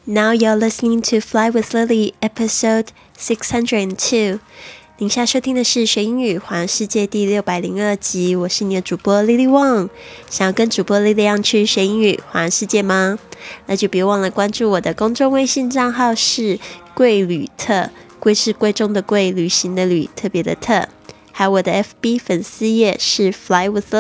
Now you're listening to Fly with Lily, episode 602. 您现在收听的是学英语环游世界第602集，我是你的主播 Lily Wong。想要跟主播 Lily 一样去学英语环游世界吗？那就别忘了关注我的公众微信账号是贵旅特，贵是贵重的贵，旅行的旅，特别的特。还有我的 FB 粉丝页是 Fly with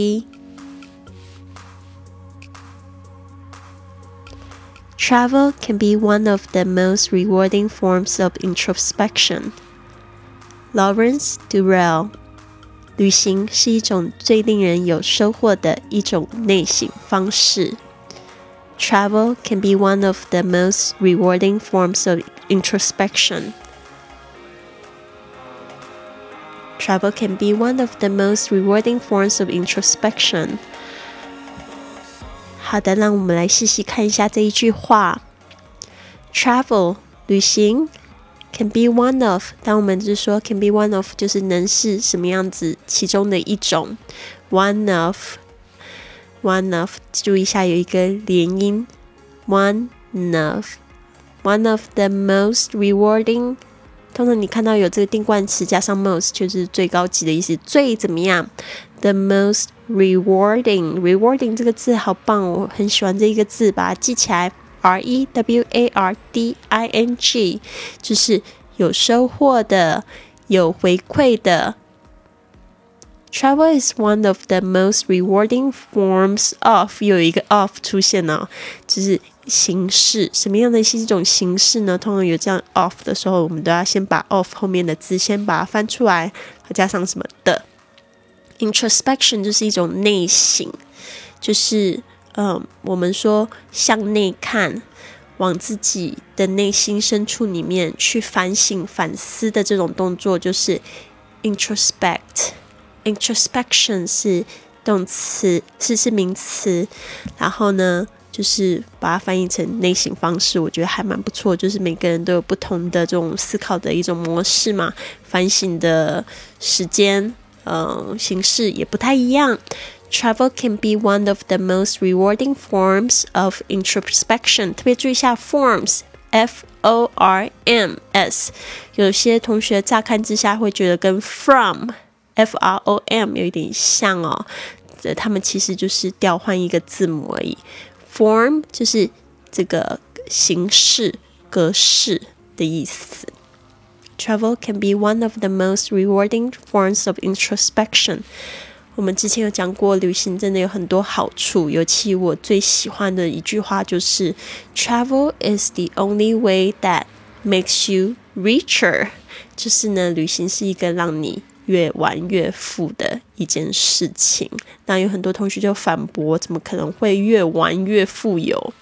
Lily。Travel can be one of the most rewarding forms of introspection. Lawrence Durrell 旅行是一种最令人有收获的一種內省方式。Travel can be one of the most rewarding forms of introspection. Travel can be one of the most rewarding forms of introspection.好的，让我们来细细看一下这一句话。Travel 旅行 can be one of， 当我们就说 can be one of 就是能是什么样子其中的一种。one of 注意一下有一个连音 one of the most rewarding， 通常你看到有这个定冠词加上 most 就是最高级的意思，最怎么样， the most rewarding 这个字好棒，我很喜欢这一个字，把它记起来 rewarding 就是有收获的，有回馈的。Travel is one of the most rewarding forms of， 有一个 of 出现了，就是形式，什么样的是一种形式呢？通常有这样 of 的时候，我们都要先把 of 后面的字先把它翻出来，加上什么的。Introspection 就是一种内省，就是我们说向内看，往自己的内心深处里面去反省反思的这种动作，就是 introspection 是动词，是名词，然后呢就是把它翻译成内省方式，我觉得还蛮不错，就是每个人都有不同的这种思考的一种模式嘛，反省的时间形式也不太一样。Travel can be one of the most rewarding forms of introspection. 特别注意一下 forms, F-O-R-M-S. 有些同学乍看之下会觉得跟 from, F-R-O-M 有一点像哦，他们其实就是调换一个字母而已。Form 就是这个形式、格式的意思。Travel can be one of the most rewarding forms of introspection. 我们之前有讲过，旅行真的有很多好处，尤其我最喜欢的一句话就是 Travel is the only way that makes you richer. 就是呢，旅行是一个让你越玩越富的一件事情。那有很多同学就反驳，怎么可能会越玩越富有？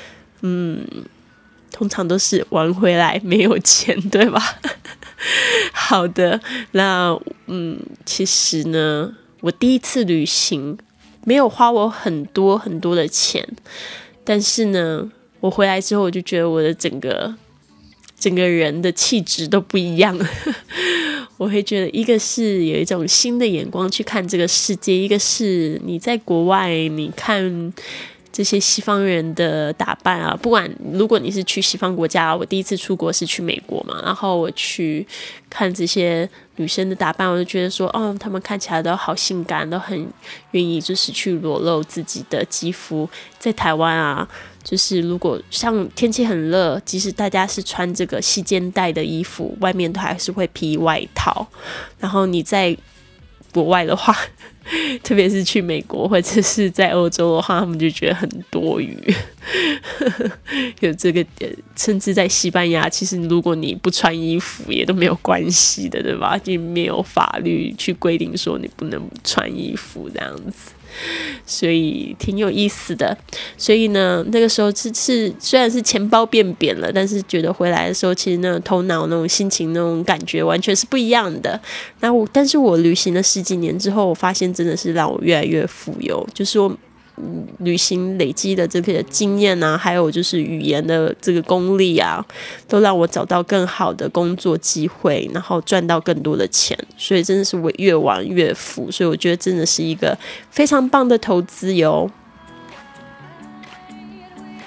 通常都是玩回来没有钱，对吧？好的，那其实呢，我第一次旅行没有花我很多很多的钱，但是呢，我回来之后我就觉得我的整个人的气质都不一样了。我会觉得一个是有一种新的眼光去看这个世界，一个是你在国外你看这些西方人的打扮啊，不管如果你是去西方国家，我第一次出国是去美国嘛，然后我去看这些女生的打扮，我就觉得说她们看起来都好性感，都很愿意就是去裸露自己的肌肤。在台湾啊，就是如果像天气很热，即使大家是穿这个细肩带的衣服，外面都还是会披外套。然后你在国外的话，特别是去美国或者是在欧洲的话，他们就觉得很多余。有这个甚至在西班牙，其实如果你不穿衣服也都没有关系的，对吧？就没有法律去规定说你不能穿衣服这样子，所以挺有意思的。所以呢，那个时候是虽然是钱包变扁了，但是觉得回来的时候，其实那种头脑、那种心情、那种感觉完全是不一样的。但是我旅行了10几年之后，我发现真的是让我越来越富有，就是我旅行累积的这个经验啊，还有就是语言的这个功力啊，都让我找到更好的工作机会，然后赚到更多的钱，所以真的是我越玩越富，所以我觉得真的是一个非常棒的投资哟。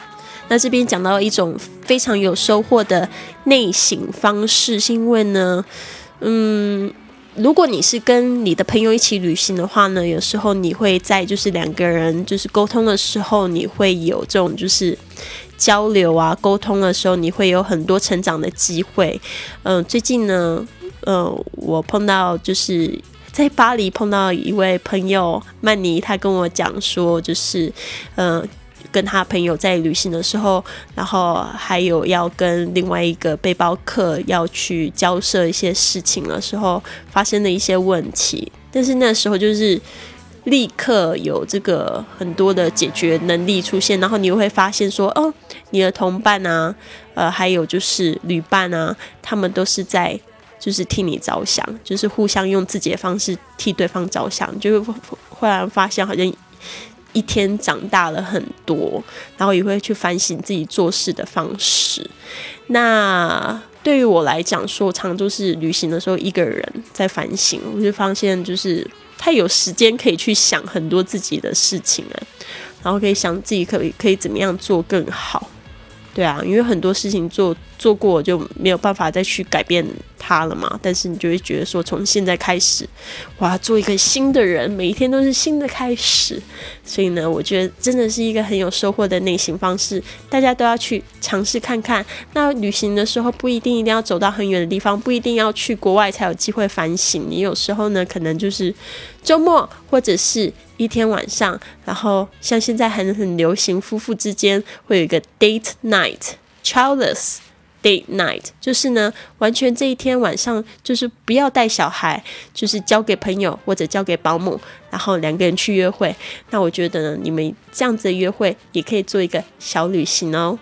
那这边讲到一种非常有收获的内省方式，是因为呢，如果你是跟你的朋友一起旅行的话呢，有时候你会在就是两个人就是沟通的时候，你会有这种就是交流啊，沟通的时候你会有很多成长的机会。最近呢，我碰到就是在巴黎碰到一位朋友曼妮，她跟我讲说，就是跟他朋友在旅行的时候，然后还有要跟另外一个背包客要去交涉一些事情的时候，发生的一些问题。但是那时候就是立刻有这个很多的解决能力出现，然后你会发现说，你的同伴啊，还有就是旅伴啊，他们都是在就是替你着想，就是互相用自己的方式替对方着想，就会忽然发现好像一天长大了很多，然后也会去反省自己做事的方式。那对于我来讲说，常就是旅行的时候一个人在反省，我就发现就是他有时间可以去想很多自己的事情了，然后可以想自己可以怎么样做更好。对啊，因为很多事情做过就没有办法再去改变它了嘛，但是你就会觉得说从现在开始我要做一个新的人，每一天都是新的开始。所以呢，我觉得真的是一个很有收获的内省方式，大家都要去尝试看看。那旅行的时候不一定要走到很远的地方，不一定要去国外才有机会反省，你有时候呢可能就是周末或者是一天晚上，然后像现在很流行夫妇之间会有一个 date night childless date night， 就是呢完全这一天晚上就是不要带小孩，就是交给朋友或者交给保姆，然后两个人去约会。那我觉得呢，你们这样子的约会也可以做一个小旅行哦。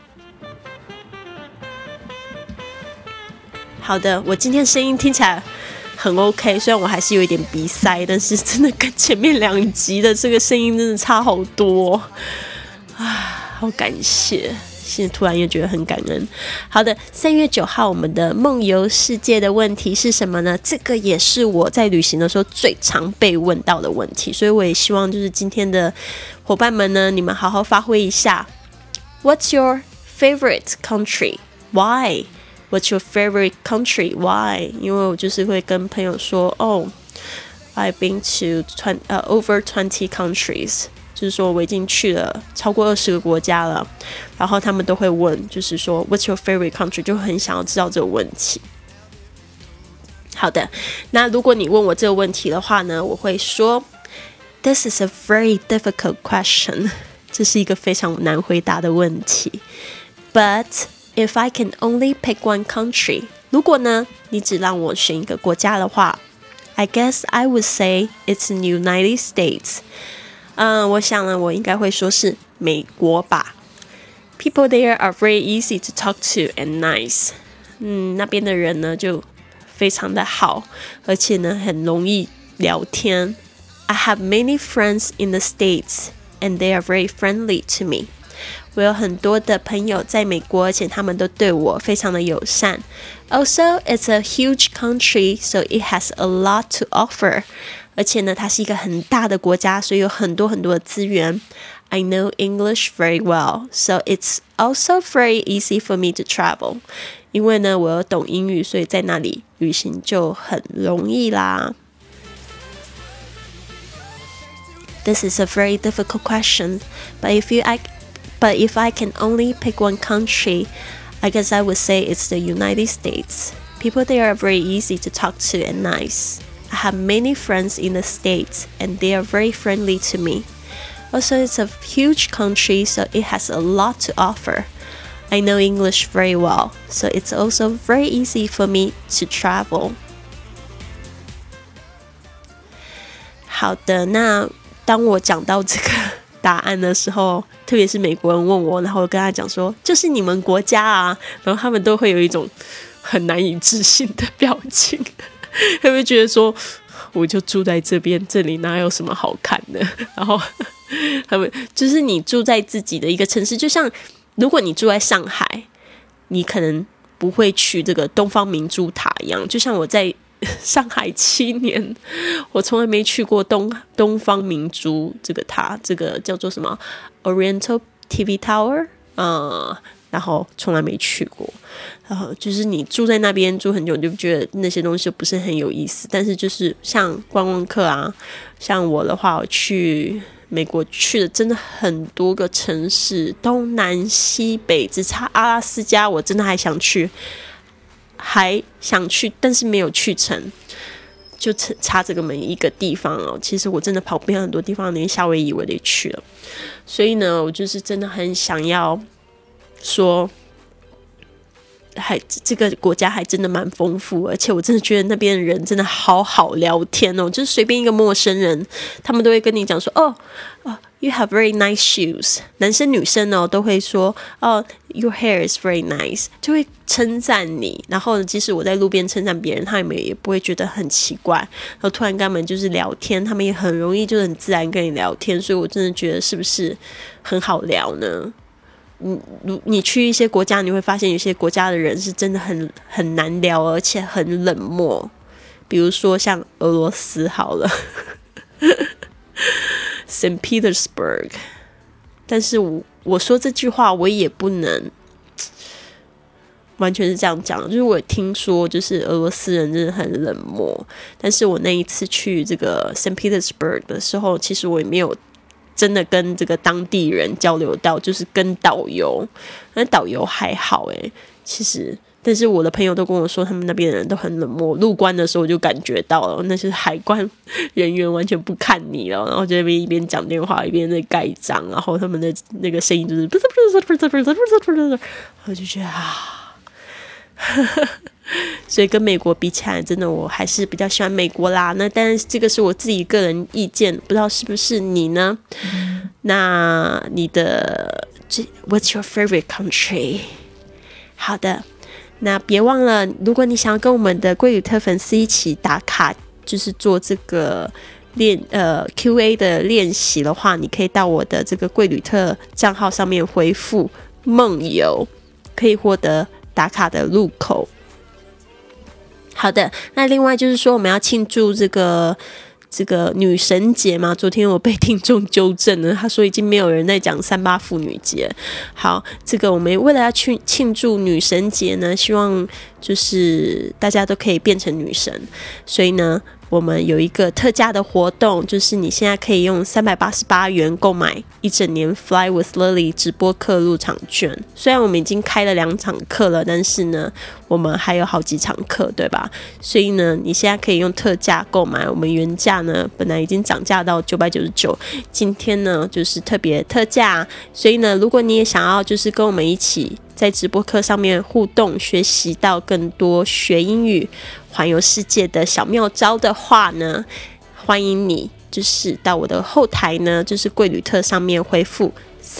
好的，我今天声音听起来很 OK， 虽然我还是有一点鼻塞，但是真的跟前面2集的这个声音真的差好多啊，好感谢。现在突然又觉得很感恩。好的，3月9号我们的梦游世界的问题是什么呢？这个也是我在旅行的时候最常被问到的问题，所以我也希望就是今天的伙伴们呢，你们好好发挥一下。What's your favorite country? Why? What's your favorite country? Why? 因为我就是会跟朋友说I've been to over 20 countries，就是说我已经去了超过20个国家了，然后他们都会问，就是说 What's your favorite country？ 就很想要知道这个问题。好的，那如果你问我这个问题的话呢，我会说 This is a very difficult question， 这是一个非常难回答的问题。But if I can only pick one country， 如果呢你只让我选一个国家的话， I guess I would say it's the United States。我想呢，我应该会说是美国吧。People there are very easy to talk to and nice。那边的人呢就非常的好，而且呢很容易聊天。I have many friends in the States and they are very friendly to me。我有很多的朋友在美国，而且他们都对我非常的友善。Also, it's a huge country, so it has a lot to offer。而且呢，它是一个很大的国家，所以有很多很多的资源。I know English very well, so it's also very easy for me to travel。因为呢，我有懂英语，所以在那里旅行就很容易啦。This is a very difficult question, but if I can only pick one country, I guess I would say it's the United States. People there are very easy to talk to and nice.I have many friends in the States, and they are very friendly to me. Also, it's a huge country, so it has a lot to offer. I know English very well, so it's also very easy for me to travel. 好的，那当我讲到这个答案的时候，特别是美国人问我，然后我跟他讲说，就是你们国家啊，然后他们都会有一种很难以置信的表情。会不会觉得说我就住在这边，这里哪有什么好看的？然后他们就是你住在自己的一个城市，就像如果你住在上海，你可能不会去这个东方明珠塔一样。就像我在上海7年，我从来没去过东方明珠这个塔，这个叫做什么 Oriental TV Tower， 然后从来没去过。就是你住在那边住很久，你就觉得那些东西不是很有意思。但是就是像观光客啊，像我的话，我去美国去的真的很多个城市，东南西北，只差阿拉斯加，我真的还想去，但是没有去成。就差这个每一个地方哦，其实我真的跑遍很多地方，连夏威夷我也去了。所以呢，我就是真的很想要说，这个国家还真的蛮丰富，而且我真的觉得那边的人真的好好聊天哦，就是随便一个陌生人，他们都会跟你讲说，you have very nice shoes。男生女生哦都会说，your hair is very nice， 就会称赞你。然后即使我在路边称赞别人，他们也不会觉得很奇怪。然后突然跟他们就是聊天，他们也很容易就很自然跟你聊天，所以我真的觉得是不是很好聊呢？你去一些国家，你会发现有些国家的人是真的很难聊，而且很冷漠。比如说像俄罗斯好了，St. Petersburg。但是我说这句话，我也不能完全是这样讲，就是我听说，就是俄罗斯人真的很冷漠。但是我那一次去这个 St. Petersburg 的时候，其实我也没有真的跟这个当地人交流到，就是跟导游，那导游还好其实，但是我的朋友都跟我说，他们那边的人都很冷漠。入关的时候我就感觉到了，那些海关人员完全不看你了，然后就在那边一边讲电话一边在盖章，然后他们的那个声音就是，我就觉得所以跟美国比起来，真的我还是比较喜欢美国啦。那但是这个是我自己个人意见，不知道是不是你呢？那你的What's your favorite country？ 好的，那别忘了，如果你想要跟我们的贵旅特粉丝一起打卡，就是做这个QA 的练习的话，你可以到我的这个贵旅特账号上面回复梦游，可以获得打卡的入口。好的，那另外就是说我们要庆祝这个女神节嘛，昨天我被听众纠正了，他说已经没有人在讲38妇女节。好，这个我们为了要去庆祝女神节呢，希望就是大家都可以变成女神，所以呢我们有一个特价的活动，就是你现在可以用388元购买一整年 Fly with Lily 直播课入场券。虽然我们已经开了2场课了，但是呢我们还有好几场课，对吧？所以呢你现在可以用特价购买，我们原价呢本来已经涨价到999，今天呢就是特别特价。所以呢如果你也想要就是跟我们一起在直播课上面互动，学习到更多学英语环游世界的小妙招的话呢，欢迎你就是到我的后台呢，就是贵旅特上面回复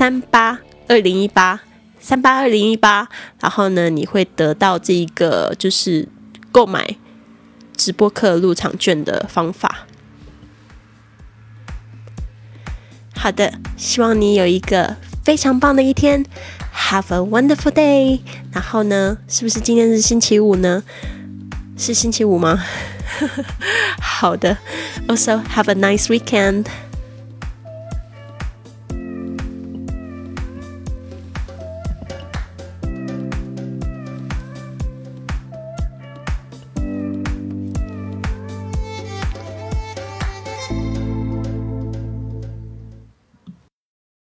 382018，然后呢你会得到这一个就是购买直播课入场券的方法。好的，希望你有一个非常棒的一天， Have a wonderful day。 然后呢是不是今天是星期五呢？是星期五吗？好的， Also have a nice weekend。